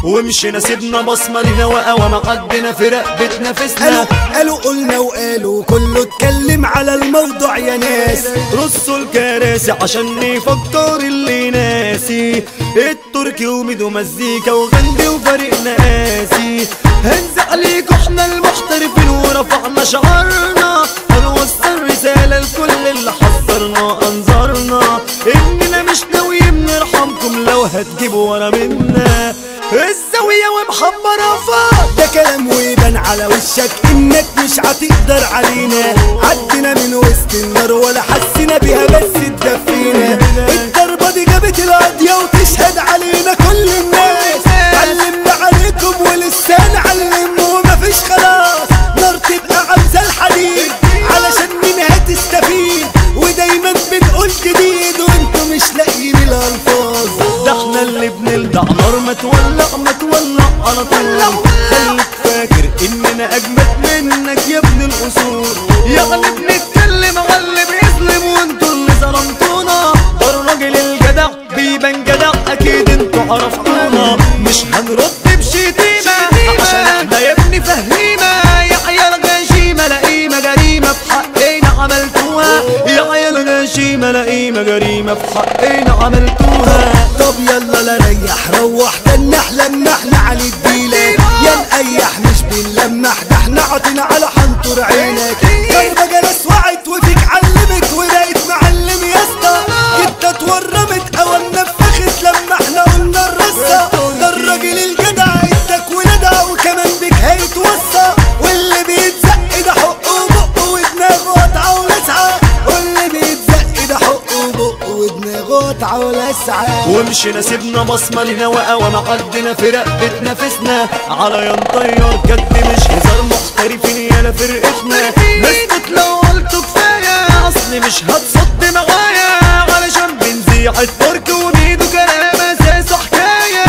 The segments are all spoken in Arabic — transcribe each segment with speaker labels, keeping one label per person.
Speaker 1: ومشينا سيبنا بصمة لنا وقوى عدنا في رقبتنا فسنا.
Speaker 2: قالوا قلنا وقالوا كله اتكلم على الموضوع يا ناس.
Speaker 1: رصوا الكراسي عشان نفكر اللي ناسي. التركي وميدو مزيكا وغندي وفريقنا قاسي. هنزق عليكوا احنا المحترفين ورفعنا شعارنا. هنوصل رسالة لكل اللي حذرنا انظرنا اننا مش ناويين نرحمكم لو هتجيبوا ورا منا. الزاوية ومحمرة فوق
Speaker 2: ده كلام ويبان على وشك انك مش هتقدر علينا. عدنا من وسط النار ولا حسينا بيها بس تدفينا. الضربة دي جابت القضية وتشهد علينا كل الناس. علمنا عليكم ولسه نعلم ومفيش خلاص. نار تبقى عامزة الحديد علشان منها تستفيد. ودايما بنقول جديد وانتوا مش لاقيين الالفاظ.
Speaker 1: ده احنا اللي بنلدع نار ما تولع ما تولع على طول. خليك فاكر اننا اجمد منك يا ابن الاصول. يعني بنتكلم على اللي بيظلم وانتوا اللي ظلمتونا. ده الراجل الجدع بيبان جدع اكيد انتوا عرفتونا. مش هنرد بشتيمة عشان احنا يا ابني فهيمة. يا عيال غشيمة لئيمة جريمة في حقنا عملتوها. يا عيال غشيمة لئيمة جريمة في حقنا عملتوها.
Speaker 2: طب يلا لا ريح روح ده نحلم احنا على الديلة. يا نقيح مش بنلمح ده احنا عطينا على حنطر عينك. ضربة جلس وعت وفيك علمت وبقيت معلم يا اسطى. جبت اتورمت او نفخت لما احنا قلنا الرصة. ده الراجل الجدع ادك وندى وكمان بك هيتوصى. واللي بيتزق ده حقه بقه ودماغه قطعه ولسعة. واللي بيتزق ده حقه بقه ودماغه قطعه ولسعة.
Speaker 1: ومشينا سيبنا بصمة لنا وقوى عدنا في رقبتنا فسنا. على ينطير جد مش هزار محترفين يالا فرقتنا. نسكت لو قلتوا كفاية اصلي مش هتصد معايا. علشان بنزيع الترك وميدو كلام اساسه حكاية.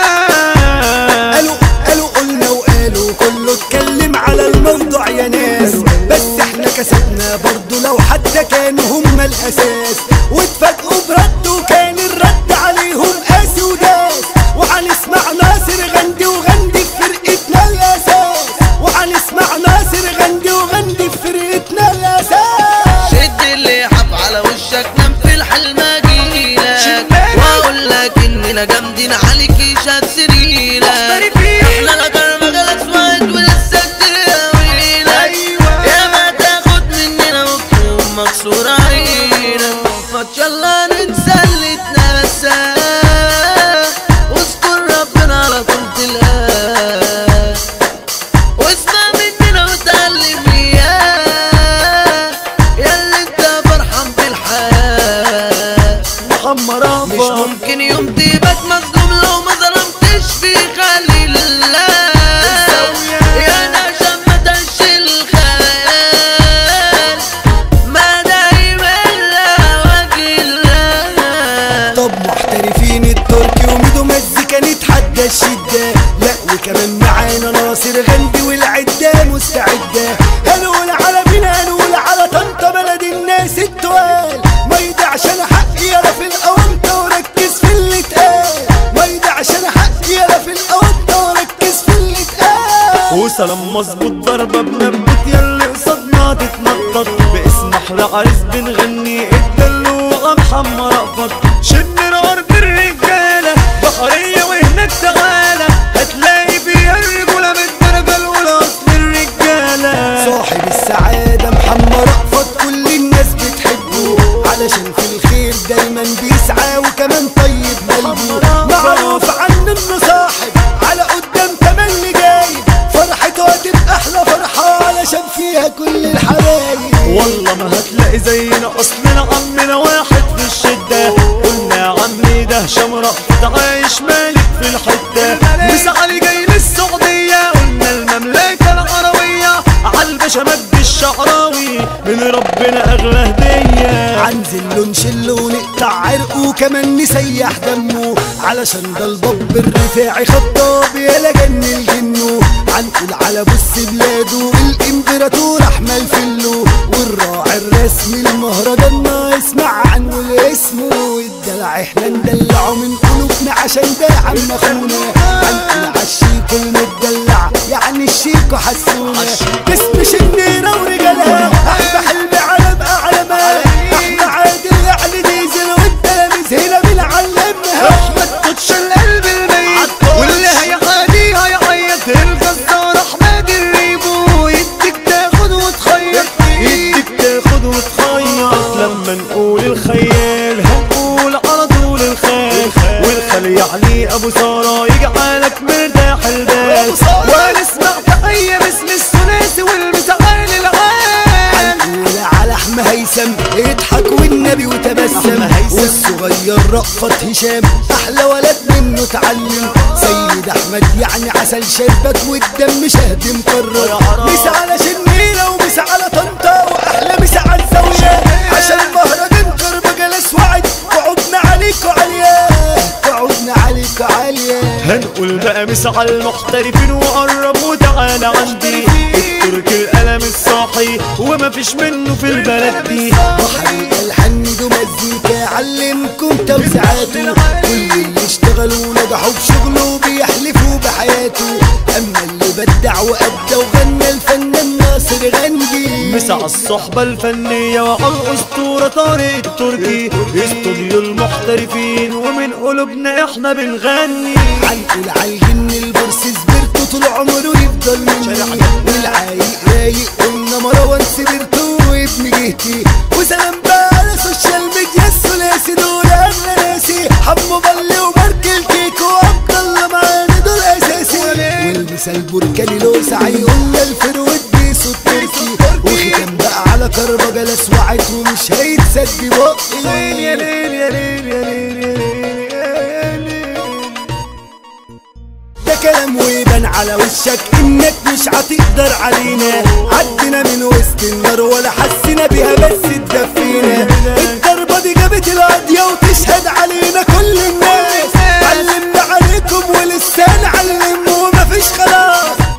Speaker 2: قالوا قلنا وقالوا كله اتكلم على الموضوع يا ناس. بس احنا كسبنا برضو لو حتى كانوا هم الاساس. واتفاجئوا برد وكان الرد عليهم قاسي وداس. وهنسمع ناصر غندي وغندي في فرقتنا الاساس. وهنسمع ناصر غندي وغندي في فرقتنا الاساس.
Speaker 3: شد اللي حف على وشك نام في الحلم اجيلك. واقول لك اننا جامدين عليك شاد سريرك. احنا لا جرم غلط وقت ولسه تراويلك. يا ما تاخد مننا مكتوب مكسور عينك. ما تشالله ننسى اللي اتنسى. واذكر ربنا على طول تلقاه. واسمع مننا وتعلم اياه. ياللي انت فرحان بالحياة.
Speaker 1: محمرة
Speaker 3: مش ممكن يوم تبقى مظلوم لو ما ظلمتش في خليل الله. يا نجم ما تنشي الخيال. ما دايما لا وجه الله.
Speaker 2: طب محترفين التركي وميدو مزيكا نتحدى الشدة. لا وكمان معانا ناصر غندي والعدة مستعدة. هنقول على مين هنقول على طنطا بلد الناس التوال. ما يضيعش انا حقي يلا في القوانطة وركز في اللي اتقال. ما يضيعش انا حقي يلا في القوانطة وركز في اللي اتقال.
Speaker 1: وسلام مظبوط ضربة بنبت ياللي قصادنا تتنطط. باسم احلى عريس بنغني الدلوعة محمد رأفت. شدنا ارض الرجالة بحرية وهناك تعالى. هتلاقي فيها الرجولة من الدرجة الاولى اصل الرجالة.
Speaker 2: صاحب السعادة محمد رأفت كل الناس بتحبه. علشان في الخير دايما بيسعى وكمان طيب قلبه. معروف عنه انه صاحب على قدام تملي جاي. فرحته هتبقى احلى فرحة علشان فيها كل الحبايب.
Speaker 1: والله ما هتلاقي زينا اصلنا عمنا واحد في الشدة. قلنا يا عمي ده هشام رأفت عايش مالك في الحتة. مسعى جاي للسعودية قلنا المملكة العربية. عالباشا مجد الشعراوي من ربنا اغلى هدية.
Speaker 2: عنزله نشله ونقطع عرقه كمان نسيح دمه. علشان ده الباب الرفاعي خطاب يا لجن الجنو. عنقول على بص بلاده الامبراطور احمد فيلو. والراعي الرسمي المهرجان ما يسمع عنه اسمه. الدلع احنا ندلعه من قلوبنا عشان ده عم اخونا. عنقول
Speaker 1: وجعلك مرتاح البال ونسمع تحية باسم الثلاثي والمتعال العال.
Speaker 2: الأولى على أحمد هيثم اضحك والنبي وتبسم، والصغير رأفت هشام أحلى ولد منه اتعلم. سيد أحمد يعني عسل شربك والدم شهد مكرر. مسا على شنيلة ومسا على طنطا وأحلى مسا على الزاوية، عشان مهرجان كربجة وعد وعدنا عليكوا عالية، وعدنا عليكوا عالية.
Speaker 1: هنقول بقى مسا على المحترفين وقرب وتعالى عندي التركي القلم الصاحي وما فيش منه في البلد دي.
Speaker 2: وحريق الحمد ومزيكا علمكم توزيعاته، كل اللي اشتغلوا ونجحوا بشغله بيحلفوا بحياته. اما اللي بدع وابدع وغنى الفنان ناصر غندي.
Speaker 1: مسا على الصحبة الفنية وعلى الأسطورة طارق التركي استوديو المحترفين ومن قلوبنا احنا بنغني.
Speaker 2: عنقل عالجن البرس سبرتو طول عمره يفضل مني، والعايق رايق قلنا مروان سبرتو وابن جهتي. وسلام بقى على سوشيال ميديا الثلاثي دول اغلى ناسي، حمو بلي ومارك الكيك وعبد الله معانا دول اساسي. والمثال بركاني لو سعي قلنا الفروت بيسو التركي، وختم بقى على كربجة لسوعت ومش هيتسد بقي.
Speaker 1: يا ليل يا ليل يا ليل يا ليل.
Speaker 2: ده كلام ويبان على وشك انك مش هتقدر علينا، عدينا من وسط النار ولا حسينا بيها بس تدفينا.